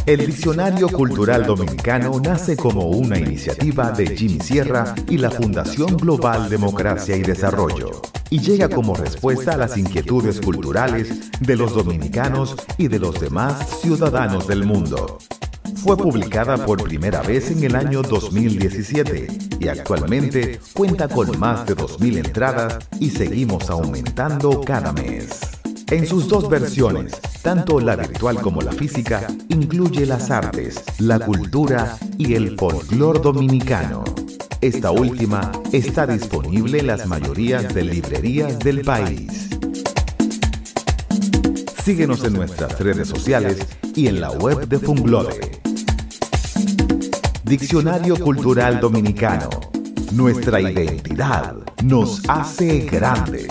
El Diccionario Cultural Dominicano nace como una iniciativa de Jimmy Sierra y la Fundación Global Democracia y Desarrollo, y llega como respuesta a las inquietudes culturales de los dominicanos y de los demás ciudadanos del mundo. Fue publicada por primera vez en el año 2017 y actualmente cuenta con más de 2.000 entradas y seguimos aumentando cada mes. En sus dos versiones, tanto la virtual como la física, incluye las artes, la cultura y el folclore dominicano. Esta última está disponible en las mayorías de librerías del país. Síguenos en nuestras redes sociales y en la web de Funglode. Diccionario Cultural Dominicano. Nuestra identidad nos hace grandes.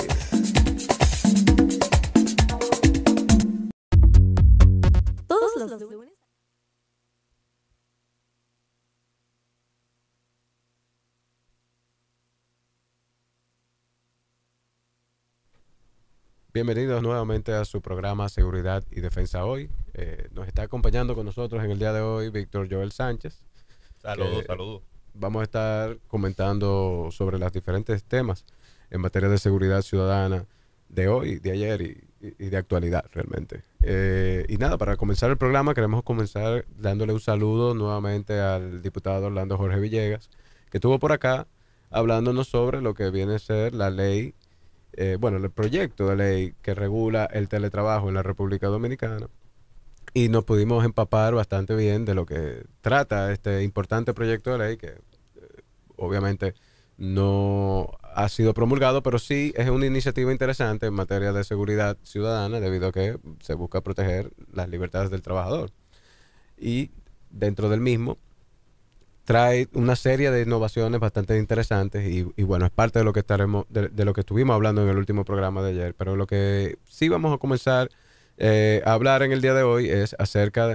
Bienvenidos nuevamente a su programa Seguridad y Defensa Hoy. Nos está acompañando con nosotros en el día de hoy Víctor Joel Sánchez. Saludos. Vamos a estar comentando sobre los diferentes temas en materia de seguridad ciudadana de hoy, de ayer y de actualidad realmente. Y nada, para comenzar el programa queremos comenzar dándole un saludo nuevamente al diputado Orlando Jorge Villegas, que estuvo por acá hablándonos sobre lo que viene a ser la ley, el proyecto de ley que regula el teletrabajo en la República Dominicana. Y nos pudimos empapar bastante bien de lo que trata este importante proyecto de ley que obviamente no ha sido promulgado, pero sí es una iniciativa interesante en materia de seguridad ciudadana debido a que se busca proteger las libertades del trabajador. Y dentro del mismo trae una serie de innovaciones bastante interesantes y bueno, es parte de lo que estaremos de lo que estuvimos hablando en el último programa de ayer, pero lo que sí vamos a comenzar a hablar en el día de hoy es acerca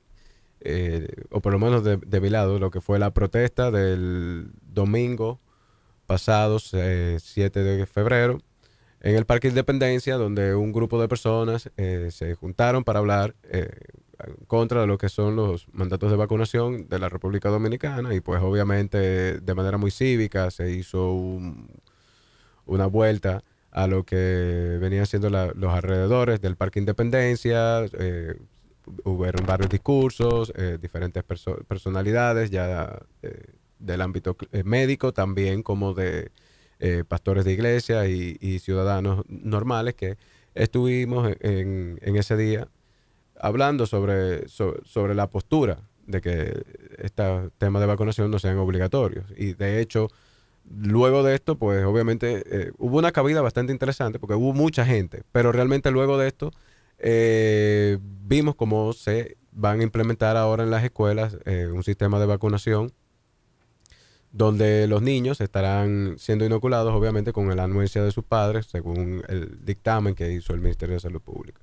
o por lo menos de mi lado, lo que fue la protesta del domingo pasado, 7 de febrero, en el Parque Independencia, donde un grupo de personas se juntaron para hablar en contra de lo que son los mandatos de vacunación de la República Dominicana y pues obviamente de manera muy cívica se hizo una vuelta a lo que venían siendo los alrededores del Parque Independencia. Hubieron varios discursos, diferentes personalidades ya del ámbito médico, también como de pastores de iglesia y ciudadanos normales que estuvimos en ese día hablando sobre la postura de que estos temas de vacunación no sean obligatorios. Y de hecho, luego de esto, pues obviamente hubo una cabida bastante interesante porque hubo mucha gente, pero realmente luego de esto vimos cómo se van a implementar ahora en las escuelas un sistema de vacunación donde los niños estarán siendo inoculados obviamente con la anuencia de sus padres según el dictamen que hizo el Ministerio de Salud Pública.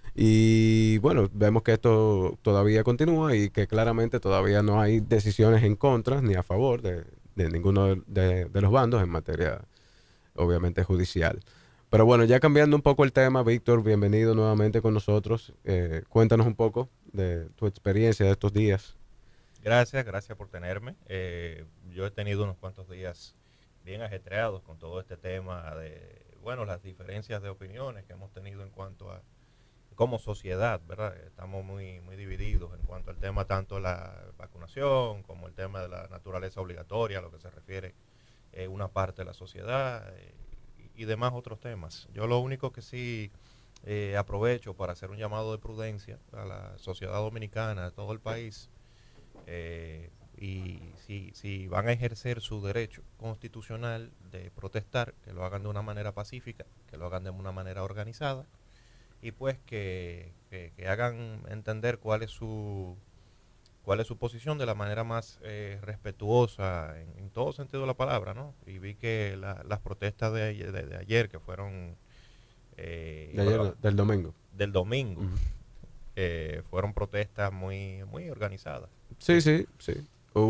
Y bueno, vemos que esto todavía continúa y que claramente todavía no hay decisiones en contra ni a favor de ninguno de los bandos en materia obviamente judicial. Pero bueno, ya cambiando un poco el tema, Víctor, bienvenido nuevamente con nosotros. Cuéntanos un poco de tu experiencia de estos días. Gracias por tenerme. Yo he tenido unos cuantos días bien ajetreados con todo este tema de, las diferencias de opiniones que hemos tenido en cuanto a como sociedad, ¿verdad? Estamos muy divididos en cuanto al tema tanto la vacunación como el tema de la naturaleza obligatoria, a lo que se refiere una parte de la sociedad y demás otros temas. Yo lo único que sí aprovecho para hacer un llamado de prudencia a la sociedad dominicana, a todo el país, y si van a ejercer su derecho constitucional de protestar, que lo hagan de una manera pacífica, que lo hagan de una manera organizada, y pues que hagan entender cuál es su posición de la manera más respetuosa en todo sentido de la palabra, ¿no? Y vi que las protestas de ayer que fueron del domingo. Del domingo, fueron protestas muy organizadas. Sí.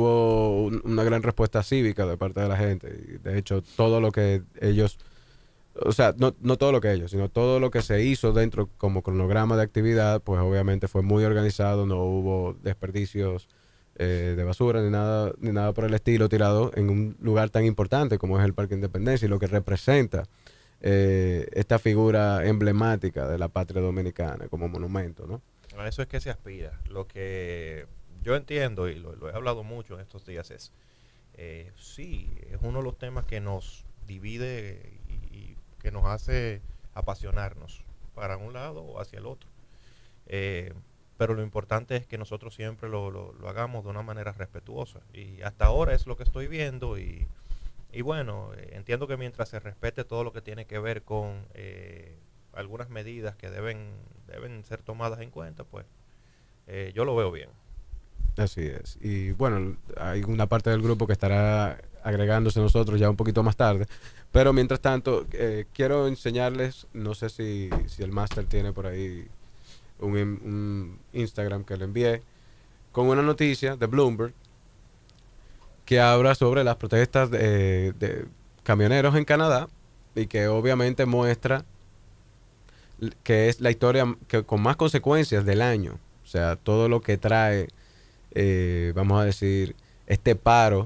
Hubo una gran respuesta cívica de parte de la gente. Y de hecho, todo lo que ellos o sea, no todo lo que ellos, sino todo lo que se hizo dentro como cronograma de actividad, pues obviamente fue muy organizado, no hubo desperdicios de basura ni nada por el estilo tirado en un lugar tan importante como es el Parque Independencia y lo que representa esta figura emblemática de la patria dominicana como monumento, ¿no? A eso es que se aspira. Lo que yo entiendo, y lo he hablado mucho en estos días, es, sí, es uno de los temas que nos divide y que nos hace apasionarnos para un lado o hacia el otro. Pero lo importante es que nosotros siempre lo hagamos de una manera respetuosa. Y hasta ahora es lo que estoy viendo y bueno, entiendo que mientras se respete todo lo que tiene que ver con algunas medidas que deben ser tomadas en cuenta, pues yo lo veo bien. Así es. Y bueno, hay una parte del grupo que estará agregándose a nosotros ya un poquito más tarde. Pero mientras tanto, quiero enseñarles, no sé si el máster tiene por ahí un Instagram que le envié, con una noticia de Bloomberg que habla sobre las protestas de camioneros en Canadá y que obviamente muestra que es la historia que con más consecuencias del año. O sea, todo lo que trae, vamos a decir, este paro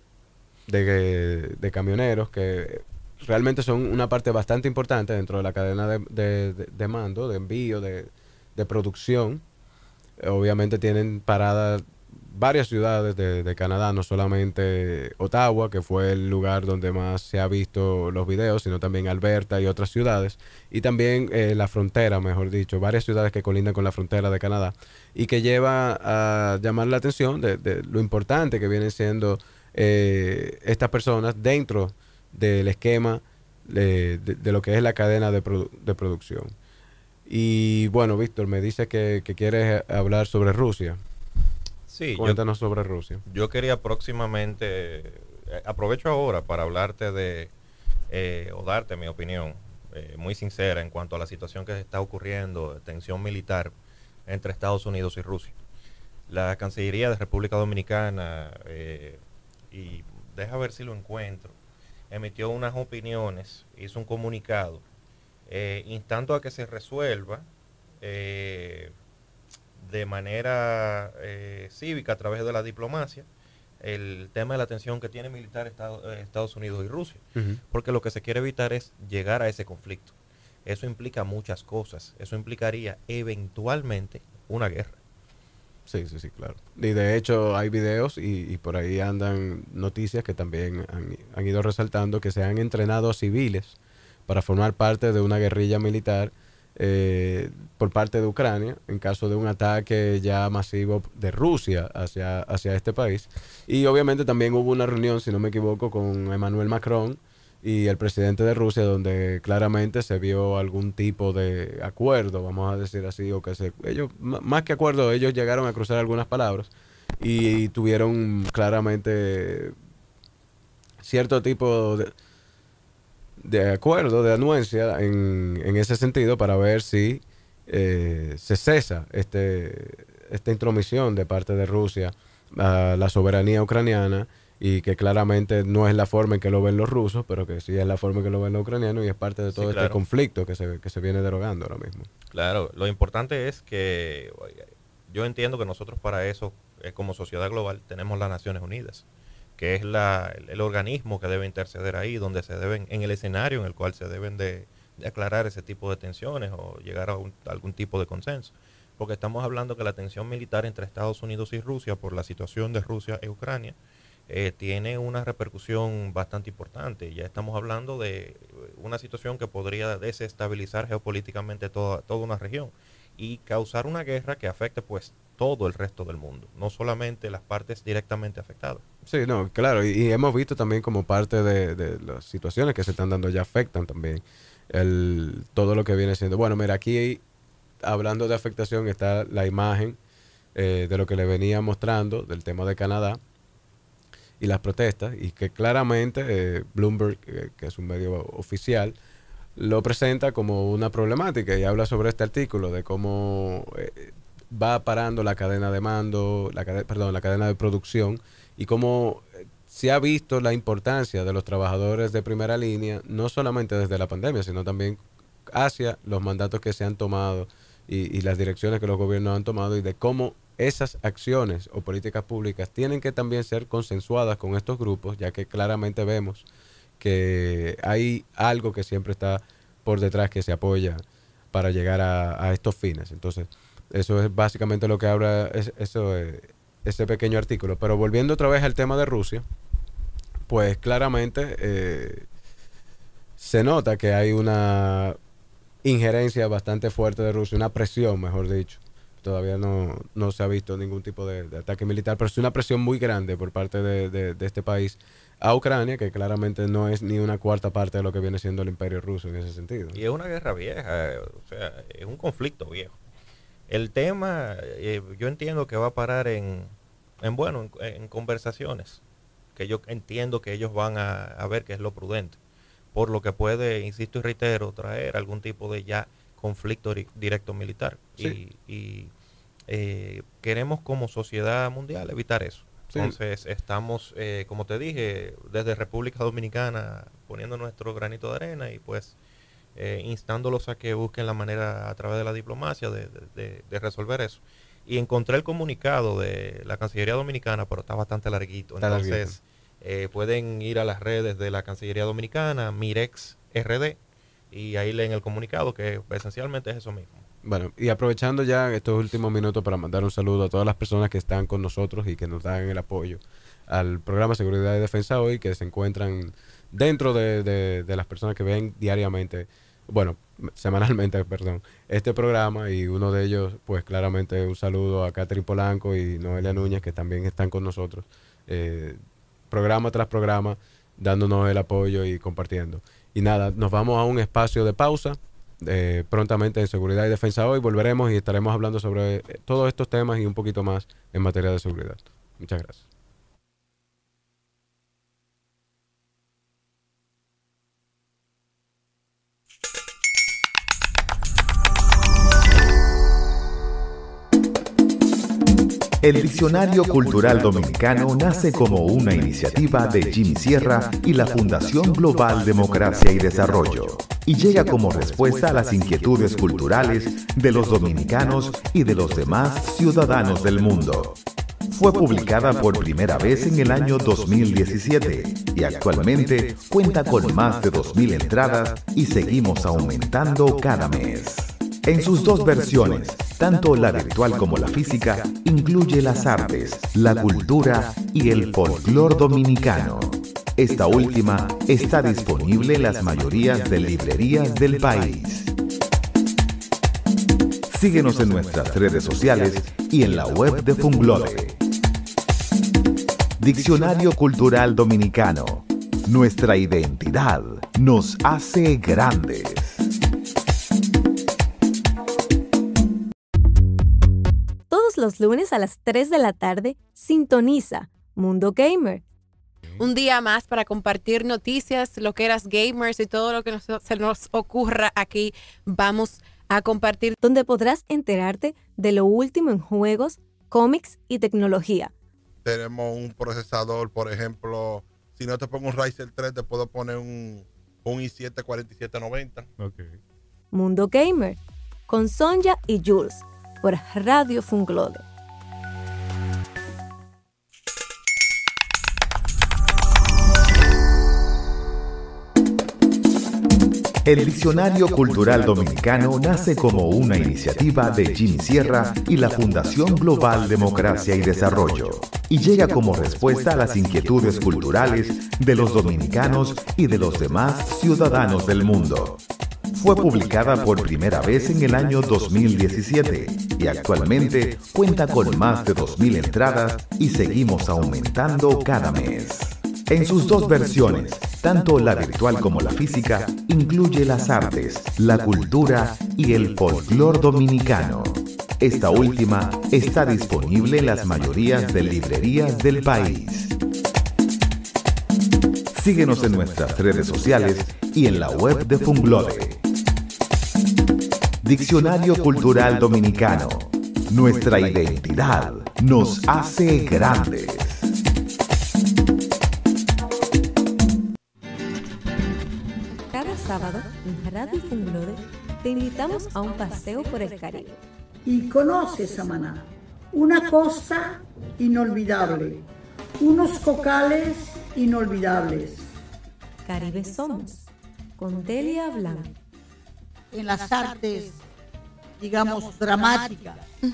de camioneros que realmente son una parte bastante importante dentro de la cadena de mando, de envío, de producción. Obviamente tienen paradas varias ciudades de Canadá, no solamente Ottawa, que fue el lugar donde más se ha visto los videos, sino también Alberta y otras ciudades, y también la frontera, mejor dicho, varias ciudades que colindan con la frontera de Canadá, y que lleva a llamar la atención de lo importante que vienen siendo estas personas dentro del esquema de lo que es la cadena de producción. Y bueno, Víctor, me dice que quieres hablar sobre Rusia. Sí, cuéntanos sobre Rusia. Yo quería próximamente, aprovecho ahora para hablarte o darte mi opinión muy sincera en cuanto a la situación que está ocurriendo, de tensión militar entre Estados Unidos y Rusia. La Cancillería de República Dominicana, y deja ver si lo encuentro, emitió unas opiniones, hizo un comunicado, instando a que se resuelva de manera cívica a través de la diplomacia el tema de la tensión que tiene militar Estados Unidos y Rusia, porque lo que se quiere evitar es llegar a ese conflicto. Eso implica muchas cosas, eso implicaría eventualmente una guerra. Sí, claro. Y de hecho hay videos y por ahí andan noticias que también han ido resaltando que se han entrenado a civiles para formar parte de una guerrilla militar por parte de Ucrania en caso de un ataque ya masivo de Rusia hacia este país. Y obviamente también hubo una reunión, si no me equivoco, con Emmanuel Macron y el presidente de Rusia, donde claramente se vio algún tipo de acuerdo, vamos a decir así, o que ellos, más que acuerdo, ellos llegaron a cruzar algunas palabras y tuvieron claramente cierto tipo de acuerdo, de anuencia en ese sentido para ver si se cesa esta intromisión de parte de Rusia a la soberanía ucraniana, y que claramente no es la forma en que lo ven los rusos, pero que sí es la forma en que lo ven los ucranianos y es parte de todo este conflicto que se viene derogando ahora mismo. Claro, lo importante es que yo entiendo que nosotros para eso, como sociedad global, tenemos las Naciones Unidas, que es el organismo que debe interceder ahí, donde se deben, en el escenario en el cual se deben de aclarar ese tipo de tensiones o llegar a algún tipo de consenso. Porque estamos hablando que la tensión militar entre Estados Unidos y Rusia por la situación de Rusia y Ucrania tiene una repercusión bastante importante. Ya estamos hablando de una situación que podría desestabilizar geopolíticamente toda una región y causar una guerra que afecte pues todo el resto del mundo, no solamente las partes directamente afectadas. Sí, no, claro, y hemos visto también como parte de las situaciones que se están dando ya afectan también todo lo que viene siendo. Bueno, mira, aquí hablando de afectación está la imagen de lo que le venía mostrando del tema de Canadá y las protestas, y que claramente Bloomberg, que es un medio oficial, lo presenta como una problemática y habla sobre este artículo de cómo va parando la cadena de mando, la cadena de producción, y cómo se ha visto la importancia de los trabajadores de primera línea, no solamente desde la pandemia, sino también hacia los mandatos que se han tomado y las direcciones que los gobiernos han tomado, y de cómo esas acciones o políticas públicas tienen que también ser consensuadas con estos grupos, ya que claramente vemos que hay algo que siempre está por detrás que se apoya para llegar a estos fines. Entonces, eso es básicamente lo que habla ese pequeño artículo. Pero volviendo otra vez al tema de Rusia, pues claramente se nota que hay una injerencia bastante fuerte de Rusia, una presión, mejor dicho. Todavía no se ha visto ningún tipo de ataque militar, pero es una presión muy grande por parte de este país a Ucrania, que claramente no es ni una cuarta parte de lo que viene siendo el imperio ruso en ese sentido. Y es una guerra vieja, o sea, es un conflicto viejo. El tema, yo entiendo que va a parar en conversaciones, que yo entiendo que ellos van a ver qué es lo prudente, por lo que puede, insisto y reitero, traer algún tipo de ya conflicto directo militar. Sí. Y queremos como sociedad mundial evitar eso. Sí. Entonces estamos, como te dije, desde República Dominicana poniendo nuestro granito de arena y pues instándolos a que busquen la manera a través de la diplomacia de resolver eso. Y encontré el comunicado de la Cancillería Dominicana, pero está bastante larguito. Entonces pueden ir a las redes de la Cancillería Dominicana, Mirex RD, y ahí leen el comunicado, que esencialmente es eso mismo. Bueno, y aprovechando ya estos últimos minutos para mandar un saludo a todas las personas que están con nosotros y que nos dan el apoyo al programa Seguridad y Defensa Hoy, que se encuentran dentro de las personas que ven diariamente, bueno, semanalmente, perdón, este programa, y uno de ellos, pues claramente un saludo a Catherine Polanco y Noelia Núñez, que también están con nosotros, programa tras programa, dándonos el apoyo y compartiendo. Y nada, nos vamos a un espacio de pausa. Prontamente en Seguridad y Defensa Hoy volveremos y estaremos hablando sobre todos estos temas y un poquito más en materia de seguridad. Muchas gracias. El Diccionario Cultural Dominicano nace como una iniciativa de Jimmy Sierra y la Fundación Global Democracia y Desarrollo, y llega como respuesta a las inquietudes culturales de los dominicanos y de los demás ciudadanos del mundo. Fue publicada por primera vez en el año 2017 y actualmente cuenta con más de 2.000 entradas y seguimos aumentando cada mes. En sus dos versiones, tanto la virtual como la física, incluye las artes, la cultura y el folclore dominicano. Esta última está disponible en las mayorías de librerías del país. Síguenos en nuestras redes sociales y en la web de Funglode. Diccionario Cultural Dominicano. Nuestra identidad nos hace grandes. Todos los lunes a las 3 de la tarde, sintoniza Mundo Gamer. Un día más para compartir noticias, loqueras gamers y todo lo que se nos ocurra aquí. Vamos a compartir, donde podrás enterarte de lo último en juegos, cómics y tecnología. Tenemos un procesador, por ejemplo, si no te pongo un Ryzen 3, te puedo poner un i7 4790. Okay. Mundo Gamer, con Sonja y Jules, por Radio Funglode. El Diccionario Cultural Dominicano nace como una iniciativa de Jimmy Sierra y la Fundación Global Democracia y Desarrollo, y llega como respuesta a las inquietudes culturales de los dominicanos y de los demás ciudadanos del mundo. Fue publicada por primera vez en el año 2017 y actualmente cuenta con más de 2.000 entradas y seguimos aumentando cada mes. En sus dos versiones, tanto la virtual como la física, incluye las artes, la cultura y el folclore dominicano. Esta última está disponible en las mayorías de librerías del país. Síguenos en nuestras redes sociales y en la web de Funglode. Diccionario Cultural Dominicano. Nuestra identidad nos hace grandes. Radio Funglode te invitamos a un paseo por el Caribe. Y conoce Samaná, una costa inolvidable, unos cocales inolvidables. Caribe Somos, con Delia Blanc. En las artes, digamos, dramáticas.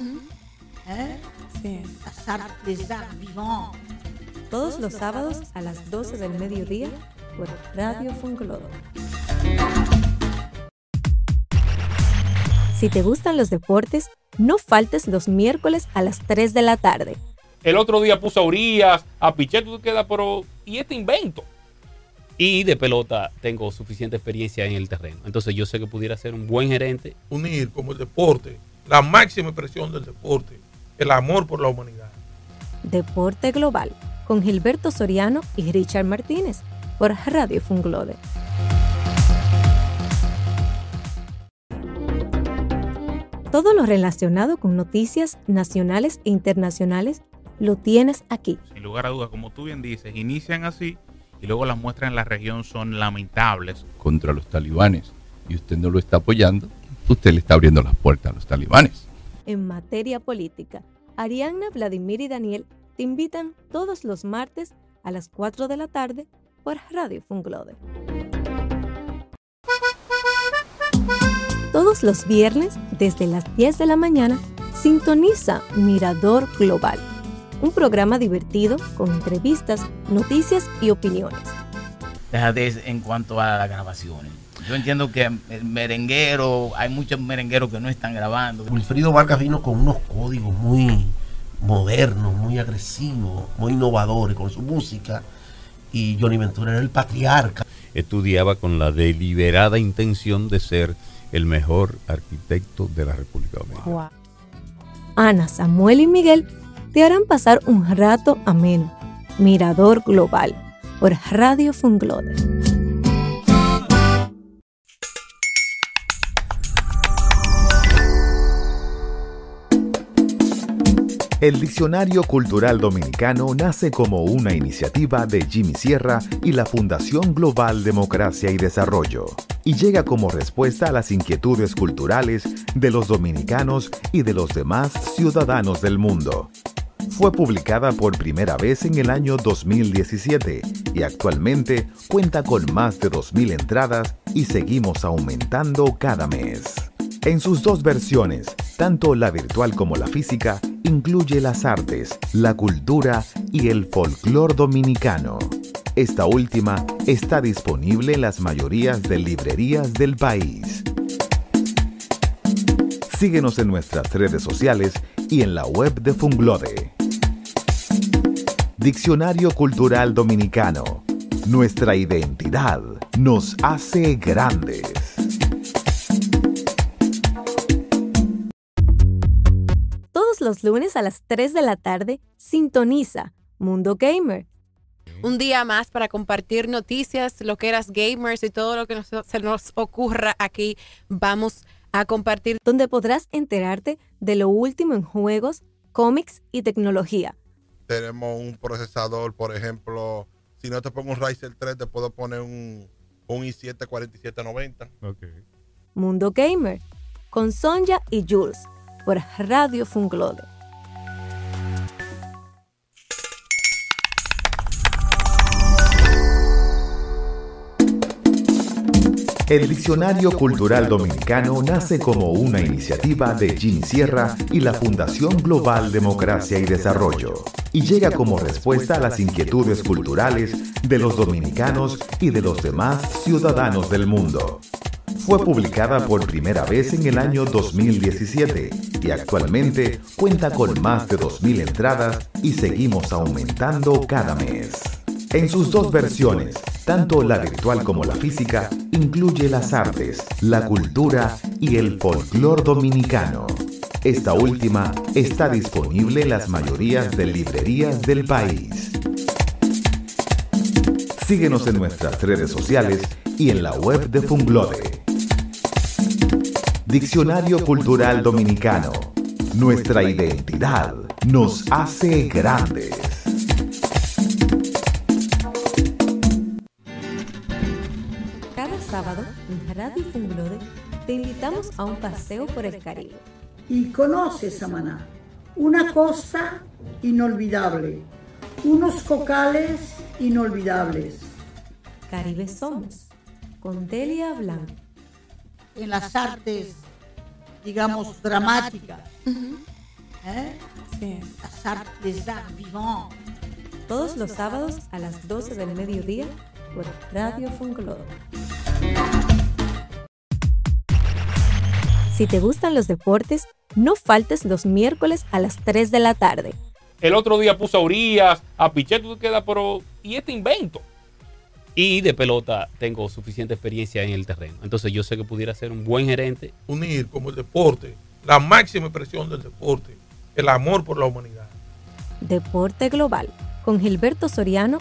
Sí. Las artes d'art vivant. Todos los sábados a las 12 del mediodía por Radio Funglode. Si te gustan los deportes, no faltes los miércoles a las 3 de la tarde. El otro día puso a Urias, a Pichet, tú te quedas, pero ¿y este invento? Y de pelota tengo suficiente experiencia en el terreno. Entonces yo sé que pudiera ser un buen gerente. Unir como el deporte, la máxima expresión del deporte, el amor por la humanidad. Deporte Global, con Gilberto Soriano y Richard Martínez, por Radio Funglode. Todo lo relacionado con noticias nacionales e internacionales lo tienes aquí. Sin lugar a dudas, como tú bien dices, inician así y luego las muestras en la región son lamentables. Contra los talibanes, y usted no lo está apoyando, usted le está abriendo las puertas a los talibanes. En materia política, Arianna, Vladimir y Daniel te invitan todos los martes a las 4 de la tarde por Radio Funglode. Todos los viernes, desde las 10 de la mañana, sintoniza Mirador Global, un programa divertido con entrevistas, noticias y opiniones. Déjate en cuanto a las grabaciones. Yo entiendo que el merenguero, hay muchos merengueros que no están grabando. Wilfrido Vargas vino con unos códigos muy modernos, muy agresivos, muy innovadores con su música, y Johnny Ventura era el patriarca. Estudiaba con la deliberada intención de ser el mejor arquitecto de la República Dominicana. Wow. Ana, Samuel y Miguel te harán pasar un rato ameno. Mirador Global, por Radio Funglode. El Diccionario Cultural Dominicano nace como una iniciativa de Jimmy Sierra y la Fundación Global Democracia y Desarrollo, y llega como respuesta a las inquietudes culturales de los dominicanos y de los demás ciudadanos del mundo. Fue publicada por primera vez en el año 2017 y actualmente cuenta con más de 2.000 entradas y seguimos aumentando cada mes. En sus dos versiones, tanto la virtual como la física, incluye las artes, la cultura y el folclore dominicano. Esta última está disponible en las mayorías de librerías del país. Síguenos en nuestras redes sociales y en la web de Funglode. Diccionario Cultural Dominicano. Nuestra identidad nos hace grandes. Todos los lunes a las 3 de la tarde, sintoniza Mundo Gamer. Un día más para compartir noticias, lo que eras gamers y todo lo que se nos ocurra aquí, vamos a compartir. Donde podrás enterarte de lo último en juegos, cómics y tecnología. Tenemos un procesador, por ejemplo, si no te pongo un Ryzen 3, te puedo poner un i7 4790. Okay. Mundo Gamer, con Sonja y Jules, por Radio Funglode. El Diccionario Cultural Dominicano nace como una iniciativa de Jimmy Sierra y la Fundación Global Democracia y Desarrollo, y llega como respuesta a las inquietudes culturales de los dominicanos y de los demás ciudadanos del mundo. Fue publicada por primera vez en el año 2017 y actualmente cuenta con más de 2.000 entradas y seguimos aumentando cada mes. En sus dos versiones, tanto la virtual como la física, incluye las artes, la cultura y el folclore dominicano. Esta última está disponible en las mayorías de librerías del país. Síguenos en nuestras redes sociales y en la web de Funglode. Diccionario Cultural Dominicano. Nuestra identidad nos hace grandes. Cada sábado en Radio Funglode te invitamos a un paseo por el Caribe. Y conoce Samaná, una costa inolvidable, unos cocales inolvidables. Caribe somos, con Delia Blanco. En las artes, digamos, dramáticas. Sí. Las artes d'art vivant. Todos los sábados a las 12 del mediodía por Radio Funglode. Si te gustan los deportes, no faltes los miércoles a las 3 de la tarde. El otro día puso a Urias, a Pichel, tú te quedas, pero ¿y este invento? Y de pelota tengo suficiente experiencia en el terreno. Entonces yo sé que pudiera ser un buen gerente. Unir como el deporte, la máxima expresión del deporte, el amor por la humanidad. Deporte Global, con Gilberto Soriano.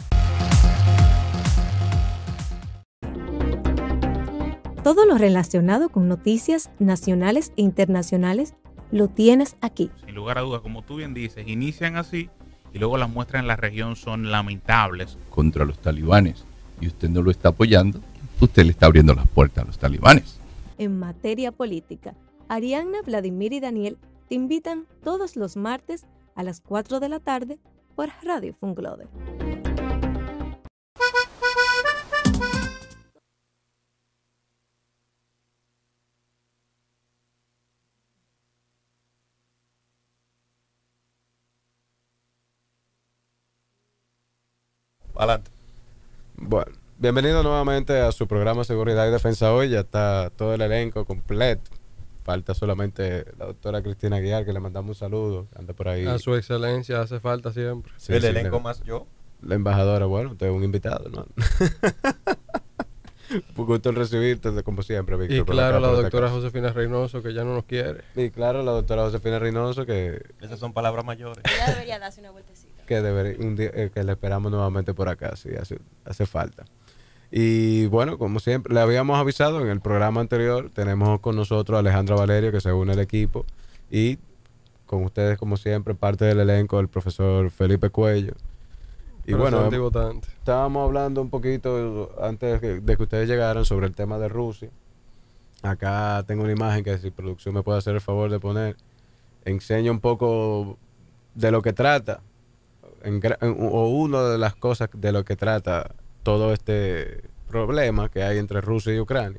Todo lo relacionado con noticias nacionales e internacionales lo tienes aquí. Sin lugar a dudas, como tú bien dices, inician así y luego las muestras en la región son lamentables. Contra los talibanes, y usted no lo está apoyando, usted le está abriendo las puertas a los talibanes. En materia política, Arianna, Vladimir y Daniel te invitan todos los martes a las 4 de la tarde por Radio Funglode. Adelante. Bueno, bienvenido nuevamente a su programa Seguridad y Defensa Hoy. Ya está todo el elenco completo. Falta solamente la doctora Cristina Aguiar, que le mandamos un saludo. Anda por ahí. A su excelencia, hace falta siempre. Sí, el sí, elenco más yo. La embajadora, bueno, usted es un invitado, ¿no? Un gusto en recibirte, como siempre, Víctor. Y claro, la doctora Josefina Reynoso, que ya no nos quiere. Y claro, la doctora Josefina Reynoso, que... Esas son palabras mayores. Ella debería darse una vueltecita. Que un día, que le esperamos nuevamente por acá, sí, hace falta. Y bueno, como siempre, le habíamos avisado en el programa anterior, tenemos con nosotros a Alejandra Valerio, que se une al equipo, y con ustedes, como siempre, parte del elenco, el profesor Felipe Cuello. Y bueno, estábamos hablando un poquito antes de que ustedes llegaran sobre el tema de Rusia. Acá tengo una imagen que si producción me puede hacer el favor de poner, enseña un poco de lo que trata, o una de las cosas de lo que trata todo este problema que hay entre Rusia y Ucrania.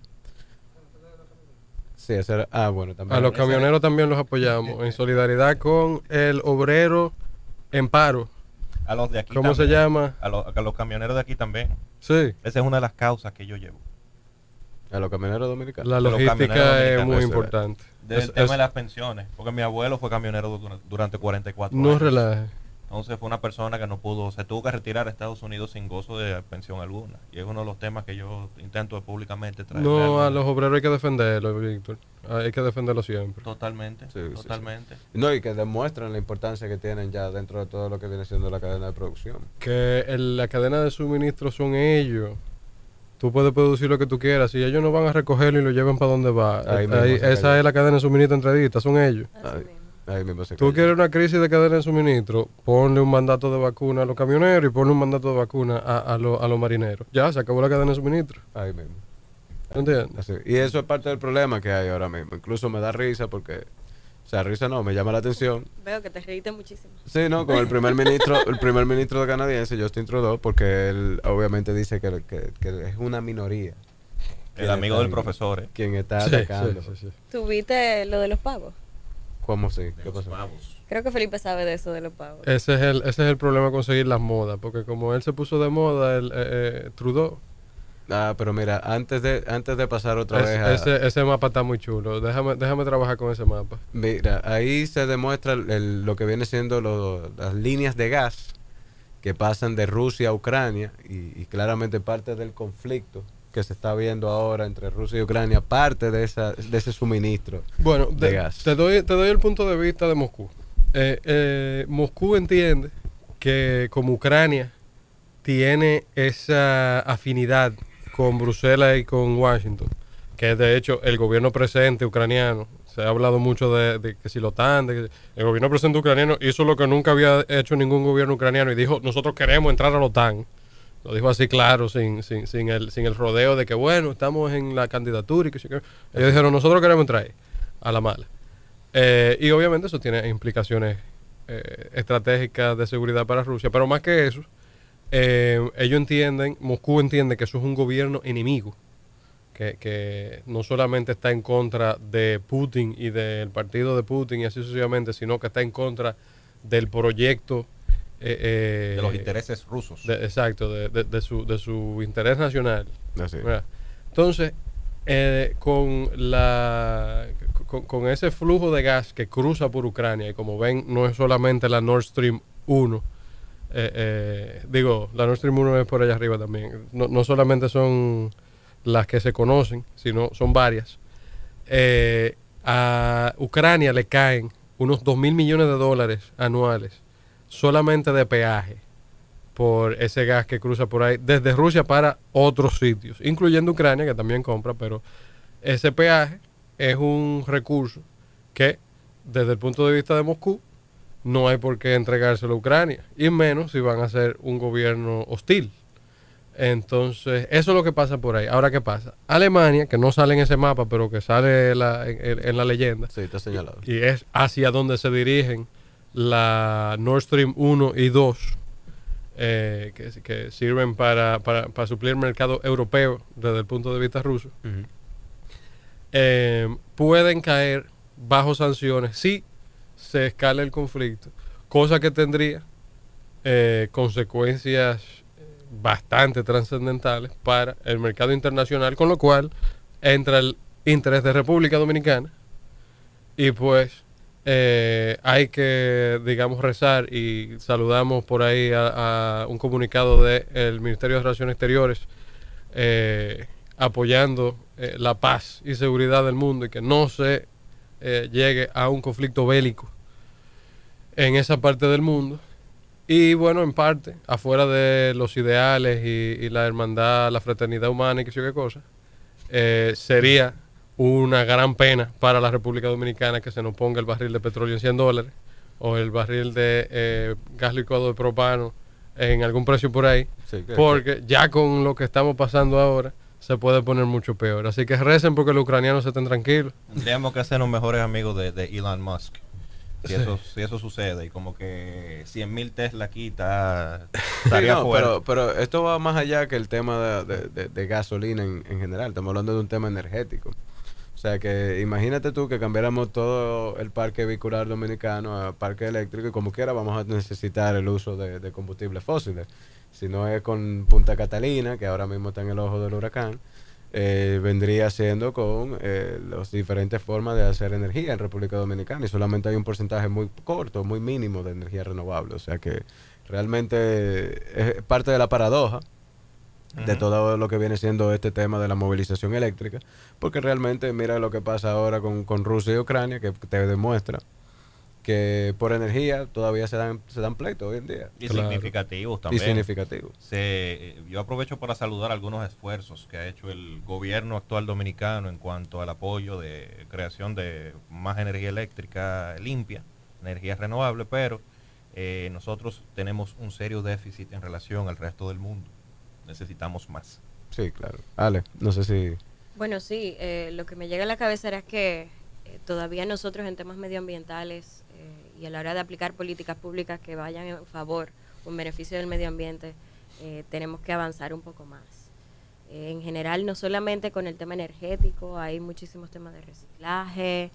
Sí, bueno, también. A los camioneros también los apoyamos, en solidaridad con el obrero en paro. A los de aquí ¿Cómo también. se llama? A los camioneros de aquí también. Sí. Esa es una de las causas que yo llevo. A los camioneros dominicanos. La logística es muy importante. Del tema de las pensiones, porque mi abuelo fue camionero durante 44 años. No relaje. Entonces fue una persona que se tuvo que retirar a Estados Unidos sin gozo de pensión alguna. Y es uno de los temas que yo intento públicamente traer. No, a los obreros hay que defenderlo, Víctor. Hay que defenderlo siempre. Totalmente, sí, totalmente. Sí. No, y que demuestran la importancia que tienen ya dentro de todo lo que viene siendo la cadena de producción. Que la cadena de suministro son ellos. Tú puedes producir lo que tú quieras. Si ellos no van a recogerlo y lo llevan para donde va, esa es la cadena de suministro entradita, son ellos. Ahí mismo se Tú quieres una crisis de cadena de suministro, ponle un mandato de vacuna a los camioneros y ponle un mandato de vacuna a los marineros. Ya, se acabó la cadena de suministro. Ahí mismo. ¿Entiendes? Así. Y eso es parte del problema que hay ahora mismo. Incluso me da risa porque, o sea, risa no, me llama la atención. Veo que te reíste muchísimo. Sí, no, con el primer ministro canadiense, Justin Trudeau, porque él obviamente dice que es una minoría. El amigo del profesor. Quien está atacando. Sí. ¿Tuviste lo de los pavos? ¿Cómo sí? ¿Qué pasó? Creo que Felipe sabe de eso de los pavos. Ese es el problema, conseguir las modas, porque como él se puso de moda, Trudeau. Pero mira, antes de pasar otra vez ese mapa está muy chulo. Déjame trabajar con ese mapa. Mira, ahí se demuestra lo que viene siendo las líneas de gas que pasan de Rusia a Ucrania y claramente parte del conflicto que se está viendo ahora entre Rusia y Ucrania, parte de ese suministro de gas. Te doy el punto de vista de Moscú. Moscú entiende que como Ucrania tiene esa afinidad con Bruselas y con Washington, que de hecho el gobierno presente ucraniano, se ha hablado mucho de que si la OTAN, el gobierno presente ucraniano hizo lo que nunca había hecho ningún gobierno ucraniano y dijo, nosotros queremos entrar a la OTAN. Lo dijo así claro, sin el rodeo de que, bueno, estamos en la candidatura y que ellos dijeron, nosotros queremos entrar ahí, a la mala. Y obviamente eso tiene implicaciones estratégicas de seguridad para Rusia, pero más que eso, ellos entienden, Moscú entiende que eso es un gobierno enemigo, que no solamente está en contra de Putin y del partido de Putin y así sucesivamente, sino que está en contra del proyecto de los intereses rusos. Exacto, de su interés nacional. Así. Entonces, con ese flujo de gas que cruza por Ucrania, y como ven, no es solamente la Nord Stream 1, la Nord Stream 1 es por allá arriba también, no solamente son las que se conocen, sino son varias. A Ucrania le caen unos $2.000 millones anuales solamente de peaje por ese gas que cruza por ahí desde Rusia para otros sitios, incluyendo Ucrania, que también compra, pero ese peaje es un recurso que desde el punto de vista de Moscú no hay por qué entregárselo a Ucrania, y menos si van a ser un gobierno hostil. Entonces, eso es lo que pasa por ahí. Ahora, ¿qué pasa? Alemania, que no sale en ese mapa, pero que sale en la leyenda. Sí, está señalado. Y es hacia donde se dirigen la Nord Stream 1 y 2, que sirven para suplir el mercado europeo desde el punto de vista ruso. Pueden caer bajo sanciones si se escala el conflicto, cosa que tendría consecuencias bastante trascendentales para el mercado internacional, con lo cual entra el interés de República Dominicana y pues hay que, digamos, rezar, y saludamos por ahí a un comunicado del Ministerio de Relaciones Exteriores apoyando la paz y seguridad del mundo y que no se llegue a un conflicto bélico en esa parte del mundo. Y bueno, en parte, afuera de los ideales y la hermandad, la fraternidad humana y qué sé yo qué cosa, sería una gran pena para la República Dominicana que se nos ponga el barril de petróleo en $100 o el barril de gas licuado de propano en algún precio por ahí, porque ya con lo que estamos pasando ahora se puede poner mucho peor. Así que recen porque los ucranianos estén tranquilos. Tendríamos que hacernos mejores amigos de Elon Musk. Si eso sucede, y como que 100.000 Tesla aquí estaría fuera. Pero esto va más allá que el tema de gasolina en general. Estamos hablando de un tema energético. O sea que imagínate tú que cambiáramos todo el parque vehicular dominicano a parque eléctrico, y como quiera vamos a necesitar el uso de combustibles fósiles. Si no es con Punta Catalina, que ahora mismo está en el ojo del huracán, vendría siendo con las diferentes formas de hacer energía en República Dominicana, y solamente hay un porcentaje muy corto, muy mínimo de energía renovable. O sea que realmente es parte de la paradoja de todo lo que viene siendo este tema de la movilización eléctrica, porque realmente mira lo que pasa ahora con Rusia y Ucrania, que te demuestra que por energía todavía se dan pleitos hoy en día. Y significativos también. Y significativos. Yo aprovecho para saludar algunos esfuerzos que ha hecho el gobierno actual dominicano en cuanto al apoyo de creación de más energía eléctrica limpia, energía renovable, pero nosotros tenemos un serio déficit en relación al resto del mundo. Necesitamos más. Sí, claro. Ale, no sé si... Bueno, sí, lo que me llega a la cabeza era que todavía nosotros en temas medioambientales y a la hora de aplicar políticas públicas que vayan en favor o en beneficio del medio ambiente, tenemos que avanzar un poco más. En general, no solamente con el tema energético, hay muchísimos temas de reciclaje,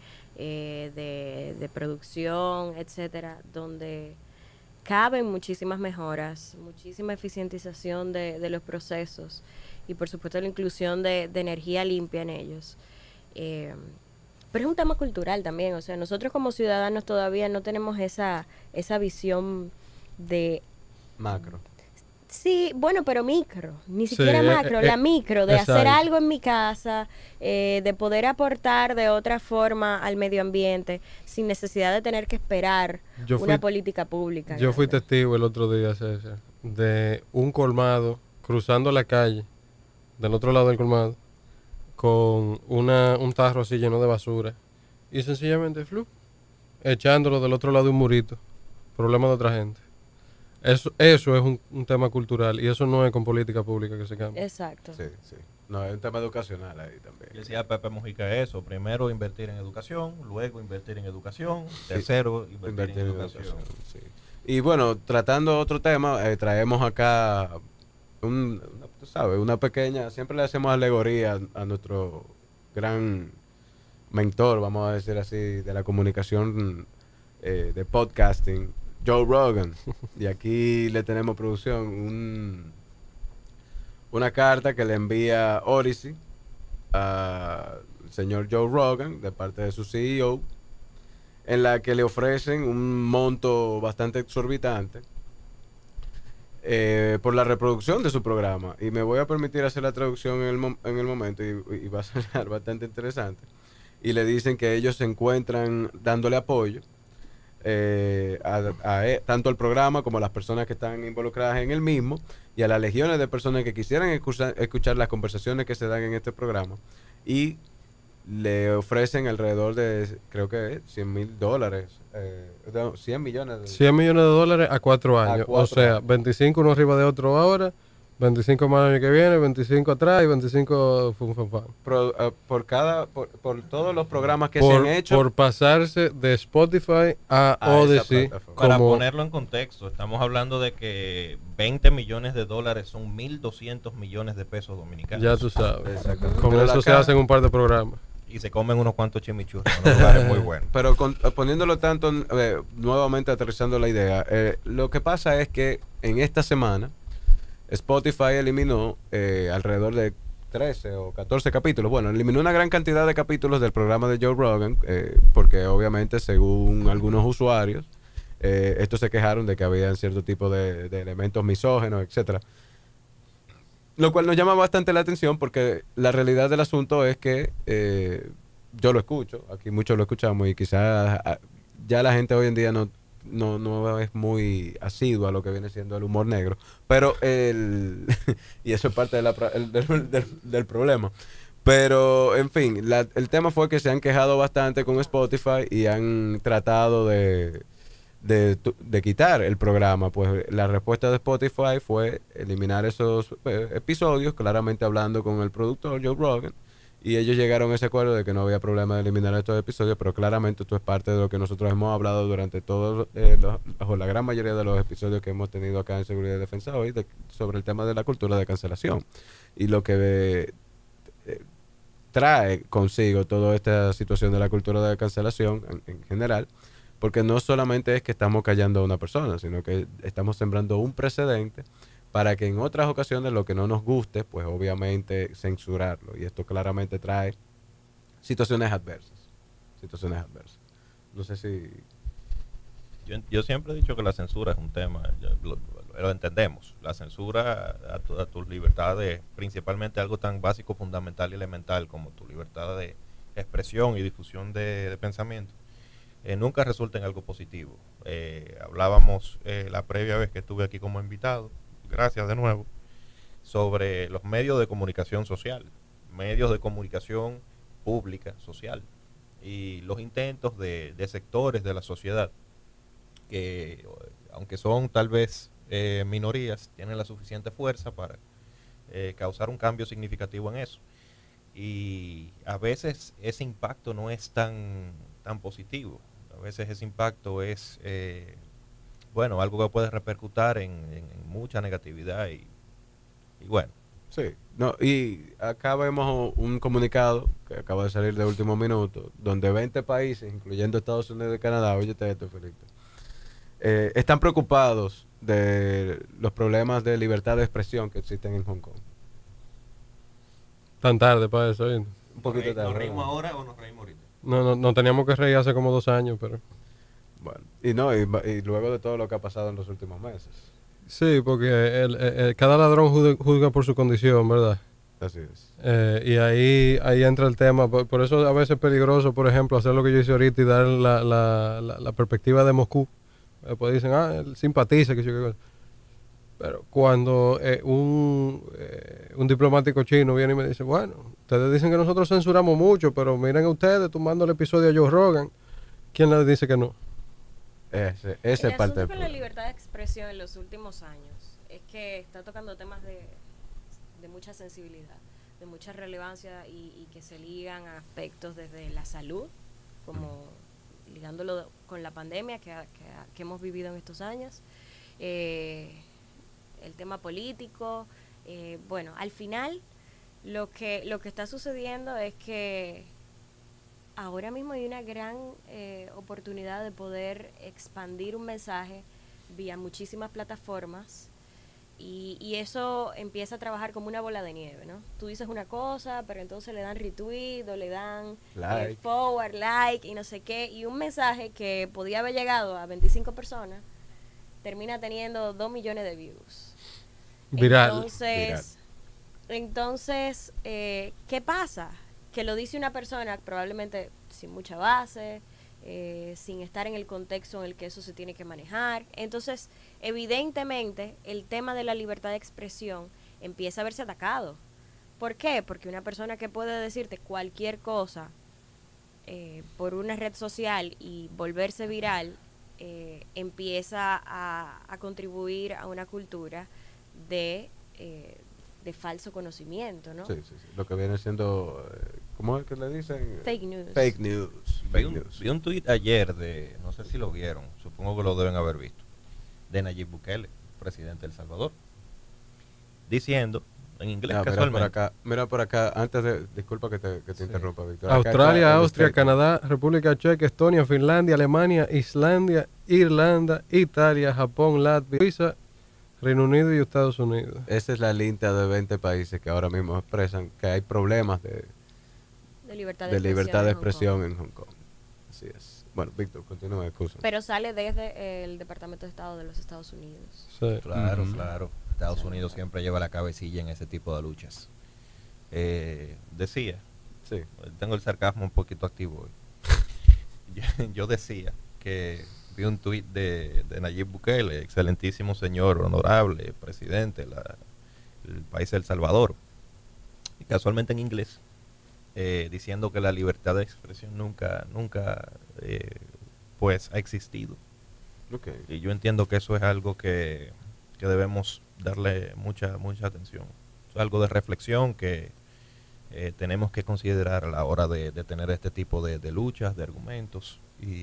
de producción, etcétera, donde caben muchísimas mejoras, muchísima eficientización de los procesos y por supuesto la inclusión de energía limpia en ellos. Pero es un tema cultural también, o sea, nosotros como ciudadanos todavía no tenemos esa visión de... Macro. Sí, bueno, pero micro, ni siquiera macro, la micro, de hacer algo en mi casa, de poder aportar de otra forma al medio ambiente, sin necesidad de tener que esperar una política pública. Yo fui testigo el otro día, César, de un colmado cruzando la calle, del otro lado del colmado, con un tarro así lleno de basura, y sencillamente echándolo del otro lado de un murito, problema de otra gente. Eso es un tema cultural y eso no es con política pública que se cambia. Exacto. Sí, sí. No, es un tema educacional ahí también. Decía Pepe Mujica eso, primero invertir en educación, luego invertir en educación, tercero invertir en educación. Sí. Y bueno, tratando otro tema, traemos acá tú sabes, una pequeña, siempre le hacemos alegoría a nuestro gran mentor, vamos a decir así, de la comunicación de podcasting, Joe Rogan. Y aquí le tenemos producción una carta que le envía Odyssey al señor Joe Rogan de parte de su CEO, en la que le ofrecen un monto bastante exorbitante por la reproducción de su programa. Y me voy a permitir hacer la traducción en el momento y va a ser bastante interesante. Y le dicen que ellos se encuentran dándole apoyo tanto al programa como a las personas que están involucradas en el mismo y a las legiones de personas que quisieran escuchar las conversaciones que se dan en este programa, y le ofrecen alrededor de, creo que $100,000, 100 millones. 100 millones de dólares a 4 años. O sea, 25 uno arriba de otro ahora, 25 más el año que viene, 25 atrás y 25 por todos los programas que se han hecho. Por pasarse de Spotify a Odyssey. Para ponerlo en contexto, estamos hablando de que 20 millones de dólares son 1.200 millones de pesos dominicanos. Ya tú sabes. Con eso se hacen un par de programas. Y se comen unos cuantos chimichurros. Es muy bueno. Pero poniéndolo tanto, nuevamente aterrizando la idea, lo que pasa es que en esta semana Spotify eliminó alrededor de 13 o 14 capítulos. Bueno, eliminó una gran cantidad de capítulos del programa de Joe Rogan, porque obviamente, según algunos usuarios, estos se quejaron de que había cierto tipo de elementos misógenos, etcétera. Lo cual nos llama bastante la atención, porque la realidad del asunto es que yo lo escucho, aquí muchos lo escuchamos, y quizás ya la gente hoy en día no es muy asidua a lo que viene siendo el humor negro, pero y eso es parte del problema. Pero, en fin, el tema fue que se han quejado bastante con Spotify y han tratado de quitar el programa. Pues la respuesta de Spotify fue eliminar esos episodios, claramente hablando con el productor Joe Rogan, y ellos llegaron a ese acuerdo de que no había problema de eliminar estos episodios, pero claramente esto es parte de lo que nosotros hemos hablado durante todos la gran mayoría de los episodios que hemos tenido acá en Seguridad y Defensa hoy, sobre el tema de la cultura de cancelación y lo que trae consigo toda esta situación de la cultura de cancelación en general, porque no solamente es que estamos callando a una persona, sino que estamos sembrando un precedente para que en otras ocasiones lo que no nos guste, pues obviamente censurarlo. Y esto claramente trae situaciones adversas. No sé si... Yo siempre he dicho que la censura es un tema, lo entendemos. La censura a todas tus libertades, principalmente algo tan básico, fundamental y elemental como tu libertad de expresión y difusión de pensamiento, nunca resulta en algo positivo. Hablábamos la previa vez que estuve aquí como invitado, gracias de nuevo, sobre los medios de comunicación social, medios de comunicación pública, social, y los intentos de sectores de la sociedad que, aunque son tal vez minorías, tienen la suficiente fuerza para causar un cambio significativo en eso. Y a veces ese impacto no es tan positivo. A veces ese impacto es algo que puede repercutir en mucha negatividad y bueno. Sí, y acá vemos un comunicado que acaba de salir de último minuto, donde 20 países, incluyendo Estados Unidos y Canadá, óyete esto, Felipe, están preocupados de los problemas de libertad de expresión que existen en Hong Kong. Tan tarde para eso, ¿eh? Un poquito tarde. ¿Nos reímos ahora o nos reímos ahorita? No teníamos que reír hace como 2 años, pero... Bueno, y luego de todo lo que ha pasado en los últimos meses. Sí, porque cada ladrón juzga por su condición, ¿verdad? Así es. Y ahí entra el tema. Por eso a veces es peligroso, por ejemplo, hacer lo que yo hice ahorita y dar la perspectiva de Moscú. Después dicen, él simpatiza, que yo. Pero cuando un diplomático chino viene y me dice, bueno, ustedes dicen que nosotros censuramos mucho, pero miren ustedes, tomando el episodio a Joe Rogan, ¿quién les dice que no? Esa El es parte asunto del con la problema. libertad de expresión en los últimos años es que está tocando temas de mucha sensibilidad, de mucha relevancia y que se ligan a aspectos desde la salud, como ligándolo con la pandemia que hemos vivido en estos años, el tema político. Bueno, al final lo que está sucediendo es que ahora mismo hay una gran oportunidad de poder expandir un mensaje vía muchísimas plataformas y eso empieza a trabajar como una bola de nieve, ¿no? Tú dices una cosa, pero entonces le dan retweet o le dan forward, like y no sé qué, y un mensaje que podía haber llegado a 25 personas termina teniendo 2 millones de views. Viral. Entonces, ¿qué pasa? Que lo dice una persona probablemente sin mucha base, sin estar en el contexto en el que eso se tiene que manejar. Entonces, evidentemente, el tema de la libertad de expresión empieza a verse atacado. ¿Por qué? Porque una persona que puede decirte cualquier cosa por una red social y volverse viral, empieza a contribuir a una cultura de falso conocimiento, ¿no? Sí. Lo que viene siendo, ¿cómo es que le dicen? Fake news. Fake news. Vi un tuit ayer no sé si lo vieron, supongo que lo deben haber visto, de Nayib Bukele, presidente de El Salvador, diciendo, en inglés casualmente. Mira por acá, disculpa que te interrumpa, Víctor. Australia, Austria, Canadá, República Checa, Estonia, Finlandia, Alemania, Islandia, Irlanda, Italia, Japón, Latvia, Suiza, Reino Unido y Estados Unidos. Esa es la lista de 20 países que ahora mismo expresan que hay problemas de libertad de expresión en Hong Kong. Así es. Bueno, Víctor, continúa, excusa. Pero sale desde el Departamento de Estado de los Estados Unidos. Sí. Claro. Estados Unidos siempre lleva la cabecilla en ese tipo de luchas. Decía, tengo el sarcasmo un poquito activo hoy. yo decía que vi un tuit de Nayib Bukele, excelentísimo señor, honorable presidente del país de El Salvador, y casualmente en inglés, diciendo que la libertad de expresión nunca pues ha existido. Y yo entiendo que eso es algo que debemos darle mucha atención. Es algo de reflexión que tenemos que considerar a la hora de tener este tipo de luchas, de argumentos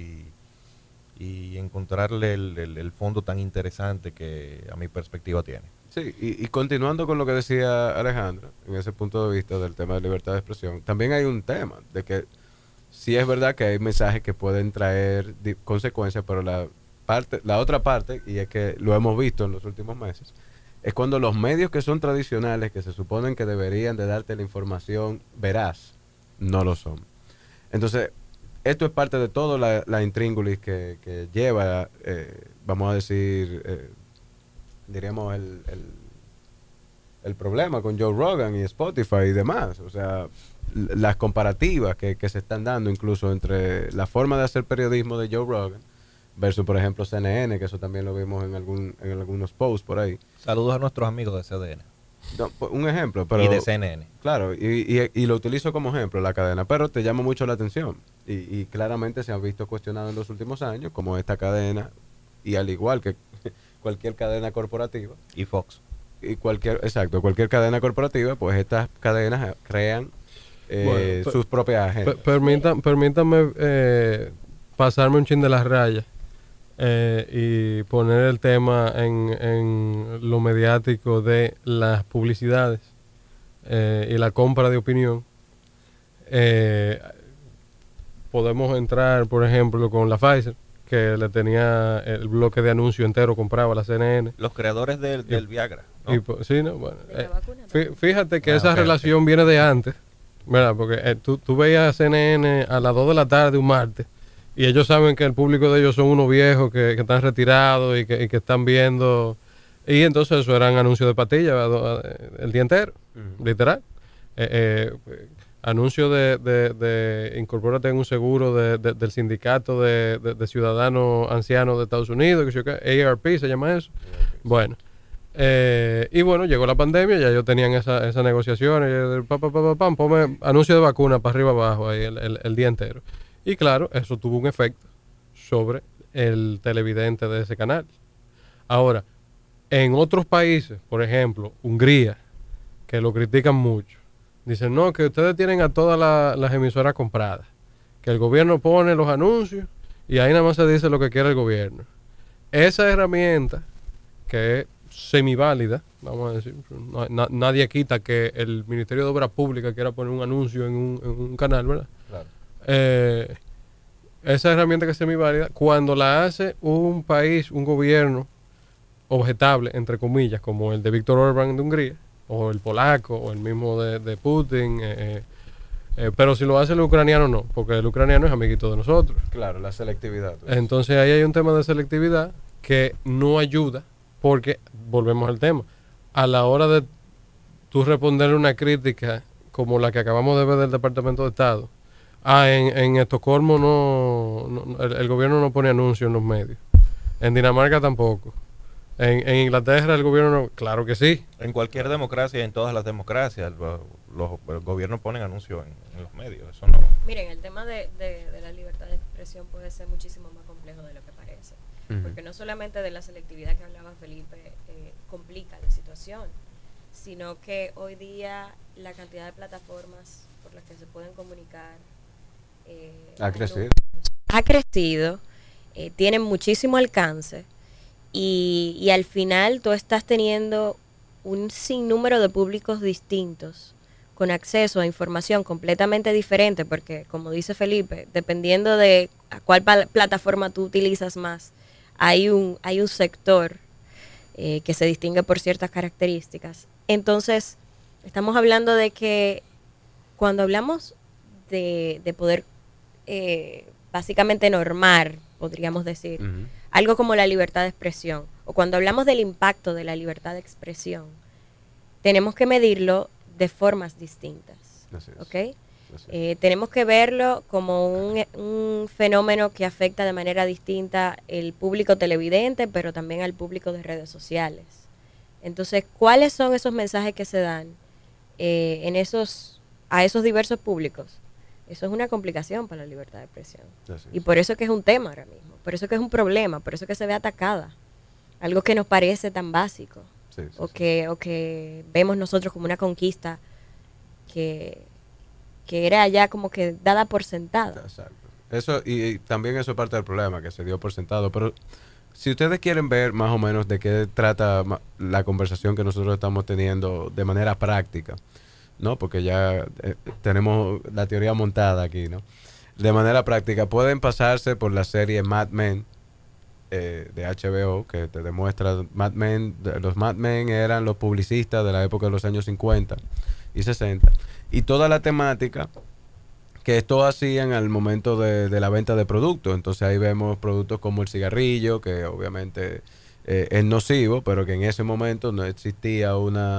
y encontrarle el fondo tan interesante que a mi perspectiva tiene. Sí, y continuando con lo que decía Alejandra, en ese punto de vista del tema de libertad de expresión, también hay un tema de que sí es verdad que hay mensajes que pueden traer consecuencias, pero la otra parte, y es que lo hemos visto en los últimos meses, es cuando los medios que son tradicionales, que se suponen que deberían de darte la información veraz, no lo son. Entonces, esto es parte de toda la intríngulis que lleva, vamos a decir, diríamos el problema con Joe Rogan y Spotify y demás. O sea, las comparativas que se están dando incluso entre la forma de hacer periodismo de Joe Rogan versus, por ejemplo, CNN, que eso también lo vimos en algunos posts por ahí. Saludos a nuestros amigos de CDN. No, un ejemplo, pero... Y de CNN. Claro, y lo utilizo como ejemplo, la cadena, pero te llama mucho la atención. Y claramente se ha visto cuestionado en los últimos años como esta cadena, y al igual que cualquier cadena corporativa. Y Fox. Y cualquier cadena corporativa, pues estas cadenas crean sus propias agendas. Permítanme pasarme un chin de las rayas y poner el tema en lo mediático de las publicidades y la compra de opinión. Podemos entrar, por ejemplo, con la Pfizer, que le tenía el bloque de anuncio entero, compraba la CNN. Los creadores del Viagra, ¿no? Bueno, fíjate que esa relación viene de antes, ¿verdad? Porque tú veías CNN a las 2 de la tarde un martes, y ellos saben que el público de ellos son unos viejos que están retirados y que están viendo, y entonces eso eran anuncios de pastillas el día entero, literal. Anuncio de incorpórate en un seguro del sindicato de ciudadanos ancianos de Estados Unidos, que AARP se llama eso. Bueno, y bueno, llegó la pandemia, ya ellos tenían esas negociaciones, ponme anuncio de vacuna para arriba abajo ahí el día entero. Y claro, eso tuvo un efecto sobre el televidente de ese canal. Ahora, en otros países, por ejemplo, Hungría, que lo critican mucho, dicen, no, que ustedes tienen a todas las emisoras compradas, que el gobierno pone los anuncios y ahí nada más se dice lo que quiere el gobierno. Esa herramienta, que es semiválida, vamos a decir, nadie quita que el Ministerio de Obras Públicas quiera poner un anuncio en un canal, ¿verdad? Claro. Esa herramienta que es semiválida, cuando la hace un país, un gobierno objetable, entre comillas, como el de Víctor Orbán de Hungría, o el polaco, o el mismo de Putin, pero si lo hace el ucraniano no, porque el ucraniano es amiguito de nosotros. Claro, la selectividad. Entonces ahí hay un tema de selectividad que no ayuda, porque, volvemos al tema, a la hora de tú responderle una crítica como la que acabamos de ver del Departamento de Estado, en Estocolmo el gobierno no pone anuncios en los medios, en Dinamarca tampoco, en Inglaterra el gobierno no, claro que sí. En cualquier democracia, en todas las democracias, los gobiernos ponen anuncios en los medios, eso no. Miren, el tema de la libertad de expresión puede ser muchísimo más complejo de lo que parece, porque no solamente de la selectividad que hablaba Felipe complica la situación, sino que hoy día la cantidad de plataformas por las que se pueden comunicar ha crecido, tienen muchísimo alcance y al final tú estás teniendo un sinnúmero de públicos distintos con acceso a información completamente diferente, porque como dice Felipe, dependiendo de a cuál plataforma tú utilizas más, hay un sector que se distingue por ciertas características. Entonces, estamos hablando de que cuando hablamos de poder básicamente normar, podríamos decir, algo como la libertad de expresión, o cuando hablamos del impacto de la libertad de expresión, tenemos que medirlo de formas distintas. ¿Ok? Tenemos que verlo como un fenómeno que afecta de manera distinta el público televidente, pero también al público de redes sociales. Entonces, ¿cuáles son esos mensajes que se dan a esos diversos públicos? Eso es una complicación para la libertad de expresión. Y por eso es que es un tema ahora mismo, por eso es que es un problema, por eso es que se ve atacada. Algo que nos parece tan básico, o que vemos nosotros como una conquista que era ya como que dada por sentada. Exacto. Eso, y también eso es parte del problema, que se dio por sentado. Pero si ustedes quieren ver más o menos de qué trata la conversación que nosotros estamos teniendo de manera práctica, ¿no? Porque ya tenemos la teoría montada aquí, ¿no? De manera práctica, pueden pasarse por la serie Mad Men de HBO, que te demuestra Mad Men. Los Mad Men eran los publicistas de la época de los años 50 y 60. Y toda la temática que esto hacían al momento de la venta de productos. Entonces ahí vemos productos como el cigarrillo, que obviamente es nocivo, pero que en ese momento no existía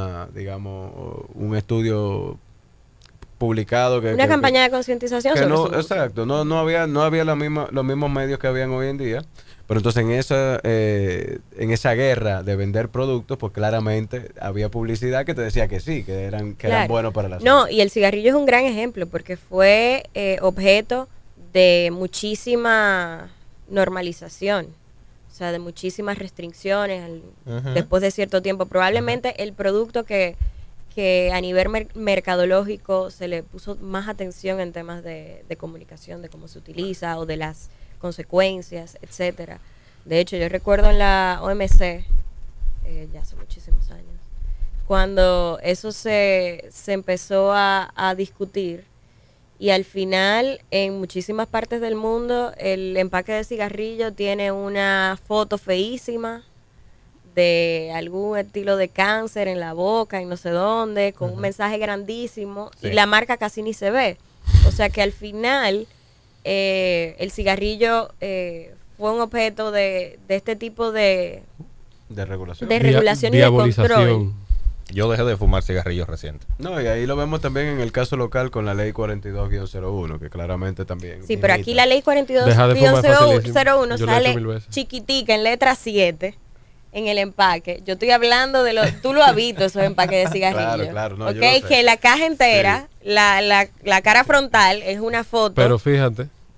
un estudio publicado una campaña de concientización sobre su exacto, no había los mismos medios que habían hoy en día. Pero entonces en esa guerra de vender productos, pues claramente había publicidad que te decía que sí, que eran buenos para la salud. No, y el cigarrillo es un gran ejemplo porque fue objeto de muchísima normalización, o sea, de muchísimas restricciones después de cierto tiempo. Probablemente el producto que a nivel mercadológico se le puso más atención en temas de comunicación, de cómo se utiliza o de las consecuencias, etcétera. De hecho, yo recuerdo en la OMC, ya hace muchísimos años, cuando eso se empezó a discutir, y al final en muchísimas partes del mundo el empaque de cigarrillo tiene una foto feísima de algún estilo de cáncer en la boca, en no sé dónde, con un mensaje grandísimo, y la marca casi ni se ve. O sea que al final el cigarrillo fue un objeto de este tipo de regulación. De regulación y de control. Yo dejé de fumar cigarrillos recientes. No, y ahí lo vemos también en el caso local con la ley 42-01, que claramente también... Sí, pero aquí la ley 42-01 sale chiquitica en letra 7 en el empaque. Yo estoy hablando de tú lo has visto, esos empaques de cigarrillos. Claro, no, ¿Okay? Que la caja entera, la cara frontal es una foto. Pero fíjate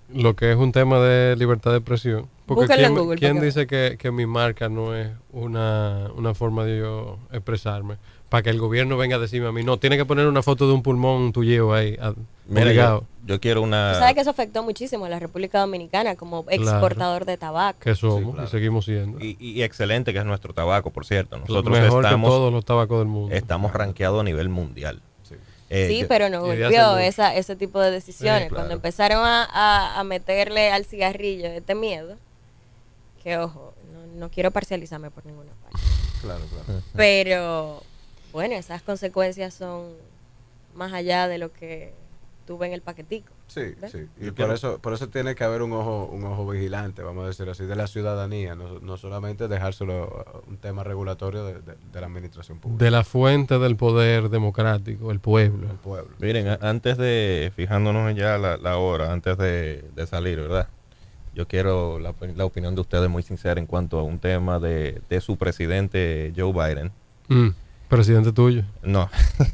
lo que es un tema de libertad de expresión. Porque Búsquenlo en Google, ¿quién porque- dice que mi marca no es una forma de yo expresarme? Para que el gobierno venga a decirme a mí, no, tiene que poner una foto de un pulmón tuyo ahí, Mira, obligado. yo quiero una... Tú sabes que eso afectó muchísimo a la República Dominicana como exportador de tabaco. Que somos Sí, claro. y seguimos siendo. Y excelente que es nuestro tabaco, por cierto. Nosotros Mejor que estamos, todos los tabacos del mundo. estamos rankeados a nivel mundial. Sí, pero nos y de golpeó hace ese tipo de decisiones. Sí, claro. Cuando empezaron a meterle al cigarrillo este miedo, que ojo, no quiero parcializarme por ninguna parte. Claro, claro. Pero bueno, esas consecuencias son más allá de lo que tuve en el paquetico. Sí, ¿ves? sí. Y Yo por quiero- eso tiene que haber un ojo vigilante, vamos a decir así, de la ciudadanía, no solamente dejárselo un tema regulatorio de la administración pública. De la fuente del poder democrático, el pueblo. Miren, antes de, fijándonos ya la hora, antes de salir, ¿verdad? Yo quiero la opinión de ustedes muy sincera en cuanto a un tema de su presidente Joe Biden. Presidente tuyo. No.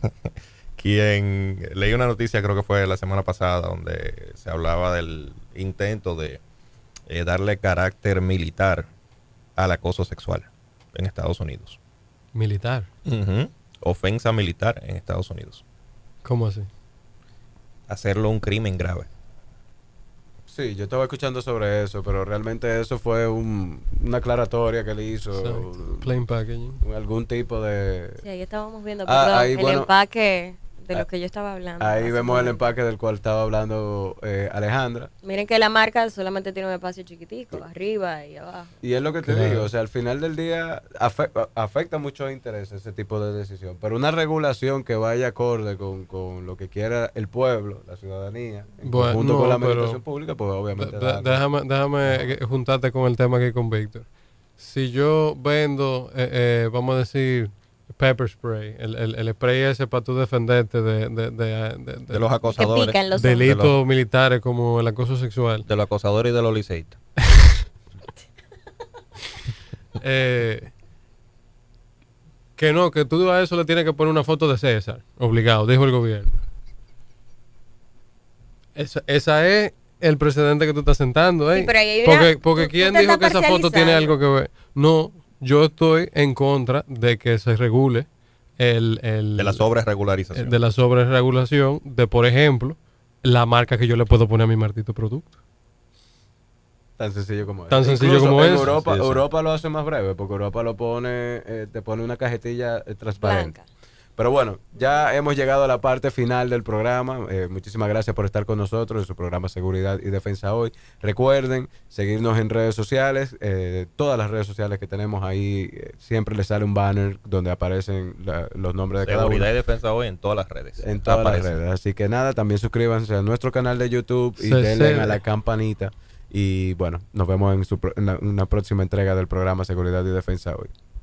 Leí una noticia, creo que fue la semana pasada, donde se hablaba del intento de darle carácter militar al acoso sexual en Estados Unidos. Militar. Ujú. Ofensa militar en Estados Unidos. ¿Cómo así? Hacerlo un crimen grave. Sí, yo estaba escuchando sobre eso, pero realmente eso fue una aclaratoria que él hizo. Exacto. Plain packaging. Algún tipo de... Sí, ahí estábamos viendo, Ah, perdón, ahí, el bueno, empaque de lo que yo estaba hablando. Ahí hace vemos un el momento. empaque del cual estaba hablando Alejandra. Miren que la marca solamente tiene un espacio chiquitico, arriba y abajo. Y es lo que te Claro. digo, o sea, al final del día afecta muchos intereses ese tipo de decisión, pero una regulación que vaya acorde con lo que quiera el pueblo, la ciudadanía, en Bueno, conjunto no, con la pero- administración pública, pues obviamente... Déjame juntarte con el tema aquí con Víctor. Si yo vendo, vamos a decir, pepper spray, el spray ese para tú defenderte de los acosadores. Que pican los delitos ojos. militares como el acoso sexual. De los acosadores y de los liceístas. Que no, que tú a eso le tienes que poner una foto de César, obligado, dijo el gobierno. Esa es el precedente que tú estás sentando, ¿eh? Sí, pero ahí hay una- porque tú ¿quién te dijo estás que esa foto tiene parcializando. algo que ver? No, yo estoy en contra de que se regule De la sobreregularización. de la sobreregulación de, por ejemplo, la marca que yo le puedo poner a mi maldito producto. Tan sencillo como Tan eso. sencillo Incluso como en eso. Europa, Sí, sí. Europa lo hace más breve, porque Europa lo pone, te pone una cajetilla transparente. Pero bueno, ya hemos llegado a la parte final del programa. Muchísimas gracias por estar con nosotros en su programa Seguridad y Defensa Hoy. Recuerden seguirnos en redes sociales. Todas las redes sociales que tenemos ahí, siempre les sale un banner donde aparecen los nombres de cada uno. Seguridad y defensa hoy en todas las redes. En todas Aparece. las redes. Así que nada, también suscríbanse a nuestro canal de YouTube y Se denle cede. a la campanita. Y bueno, nos vemos en una próxima entrega del programa Seguridad y Defensa Hoy.